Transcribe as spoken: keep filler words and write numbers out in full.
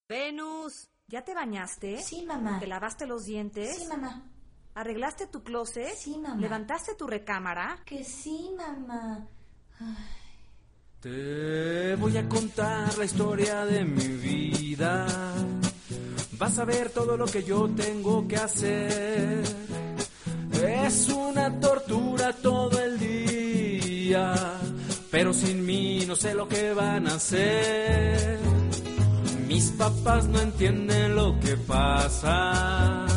Venus, ¿ya te bañaste? Sí, mamá. ¿Te lavaste los dientes? Sí, mamá. ¿Arreglaste tu closet? Sí, mamá. ¿Levantaste tu recámara? Que sí, mamá. Ay. Te voy a contar la historia de mi vida. Vas a ver todo lo que yo tengo que hacer. Es una tortura todo el día, pero sin mí no sé lo que van a hacer. Mis papás no entienden lo que pasa.